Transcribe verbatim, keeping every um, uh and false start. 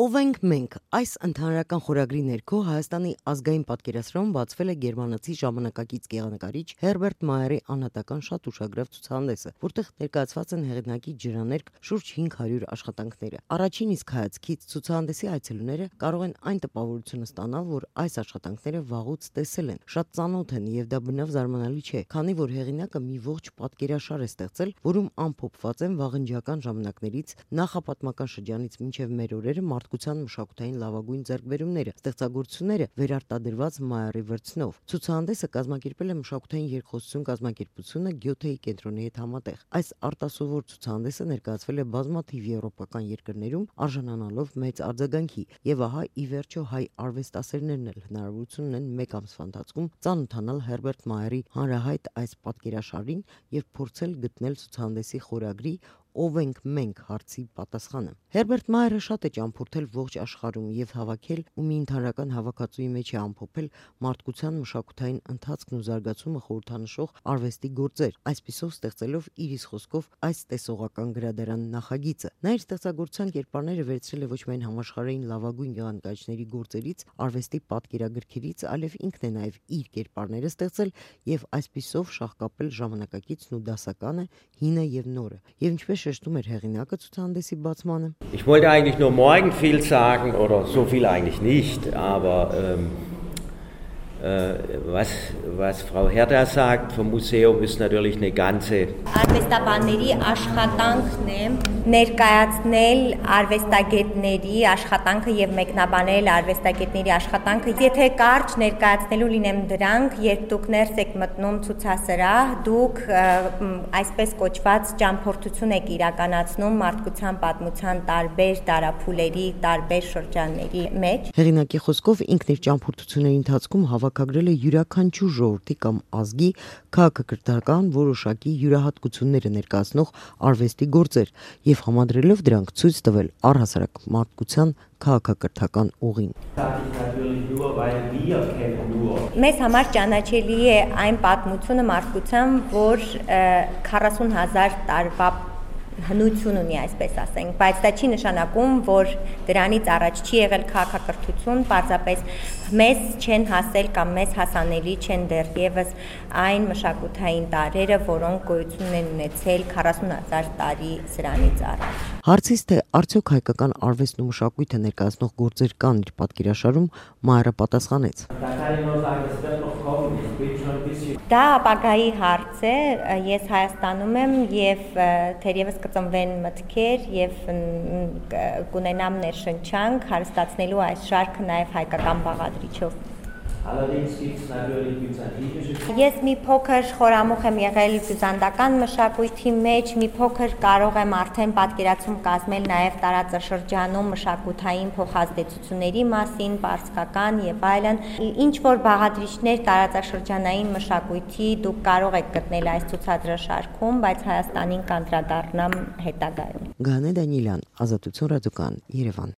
Ով ենք մենք, այս ընդհանրական խորագրի ներքո Հայաստանի ազգային պատկերասրահում բացվել է գերմանացի ժամանակակից գեղանկարիչ Հերբերտ Մայերի անհատական շատ ուշագրավ ցուցահանդեսը, որտեղ ներկայացված են հեղինակի ջրաներկ շուրջ հինգ հարյուր աշխատանքները։ Առաջին իսկ հայացքից ցուցահանդեսի այցելուները կարող են այն տպավորությունը ստանալ, որ այս աշխատանքները վաղուց տեսել են, շատ ծանոթ են եւ դա բնավ զարմանալի չէ, քանի որ հեղինակը մի ողջ պատկերաշար է ստեղծել, որում ամփոփված են վաղնջական ժամանակներից նախապատմական շրջանից մինչև մեր օրերը մարդկության մշակութային լավագույն ձեռքբերումները, ստեղծագործությունները վերարտադրված Մայերի վրձնով։ Ցուցահանդեսը կազմակերպել է մշակութային երկխոսություն կազմակերպությունը Գյոթեի կենտրոնի հետ համատեղ։ Այս արտասովոր ցուցահանդեսը ներկայացվել է բազմաթիվ եվրոպական երկրներում, արժանանալով մեծ արձագանքի, եւ ահա ի վերջո հայ արվեստասերներն էլ հնարավորություն ունեն մեկ ամսվա ընթացքում ծանոթանալ Հերբերտ Մայերի հանրահայտ այս պատկերաշարին եւ փորձել գտնել ցուցահանդեսի խորագրի «Ով ենք մենք» հարցի պատասխանը։ Հերբերտ Մայերը շատ է ճամփորդել ողջ աշխարհում եւ հավաքել ու մի ընդհանրական հավաքածուի մեջ է ամփոփել մարդկության մշակութային ընթացքն ու զարգացումը խորհրդանշող արվեստի գործեր, այսպիսով ստեղծելով իր իսկ խոսքով այս տեսողական գրադարան նախագիծը։ Նա իր ստեղծագործության կերպարները վերցրել է ոչ միայն համաշխարհային լավագույն գեղանկարիչների գործերից, արվեստի պատկերագրքերից, այլև ինքն է նաեւ իր կերպարները ստեղծել եւ այսպիսով շահկապել ժամանակակիցն ու դասականը, հինը եւ նորը։ Եվ ինչպես շեշտում էր հեղինակը ցուցահանդեսի բացմանը. Ich wollte eigentlich nur morgen viel sagen oder so viel eigentlich nicht, aber ähm, äh, was, was Frau Herta sagt vom Museum ist natürlich eine ganze Արվեստաբանների աշխատանքն է ներկայացնել արվեստագետների աշխատանքը եւ մեկնաբանել արվեստագետների աշխատանքը։ Եթե կարճ ներկայացնելու լինեմ դրանք, երբ դուք ներս եք մտնում ցուցասրահ, դուք այսպես կոչված ճամփորդություն եք իրականացնում մարդկության պատմության տարբեր տարափուլերի, տարբեր շրջանների մեջ։ Հեղինակի խոսքով ինքն իր ճամփորդությունների ընթացքում հավաքագրել է յուրաքանչյուր ժողովրդի կամ ազգի քաղաքակրթական որոշակի յուրահատկությունները ներկայացնող արվեստի գործեր եւ համադրելով դրանք ցույց տվել առհասարակ մարդկության քաղաքակրթական ուղին։ Մեզ համար ճանաչելի է այն պատմությունը մարդկության, որ քառասուն հազար տարվա հնություն ունի, այսպես ասենք, բայց դա չի նշանակում, որ դրանից առաջ չի եղել քաղաքակրթություն, պարզապես մեզ չեն հասել կամ մեզ հասանելի չեն դեռևս այն մշակութային տարրերը, որոնք գոյություն են ունեցել քառասուն հազար տարի սրանից առաջ։ Հարցից թե արդյոք հայկական արվեստն ու մշակույթը ներկայացնող գործեր կան իր պատկերաշարում, Մայերը պատասխանեց. Դա ապագայի հարց է, ես Հայաստանում եմ եւ թերևս կծնվեն մտքեր եւ կունենամ ներշնչանք հարստացնելու այս շարքը նաեւ հայկական բաղադրիչով։ Ես մի փոքր խորամուխ եմ եղել բյուզանդական մշակույթի մեջ, մի փոքր կարող եմ արդեն պատկերացում կազմել նաև տարածաշրջանում մշակութային փոխազդեցությունների մասին, պարսկական եւ այլն։ Ինչ որ բաղադրիչներ տարածաշրջանային մշակույթի դուք կարող եք գտնել այս ցուցադրաշարքում, բայց Հայաստանին կանդրադառնամ հետագայում։ Գանե Դանիելյան, Ազատություն ռադիոկան, Երևան։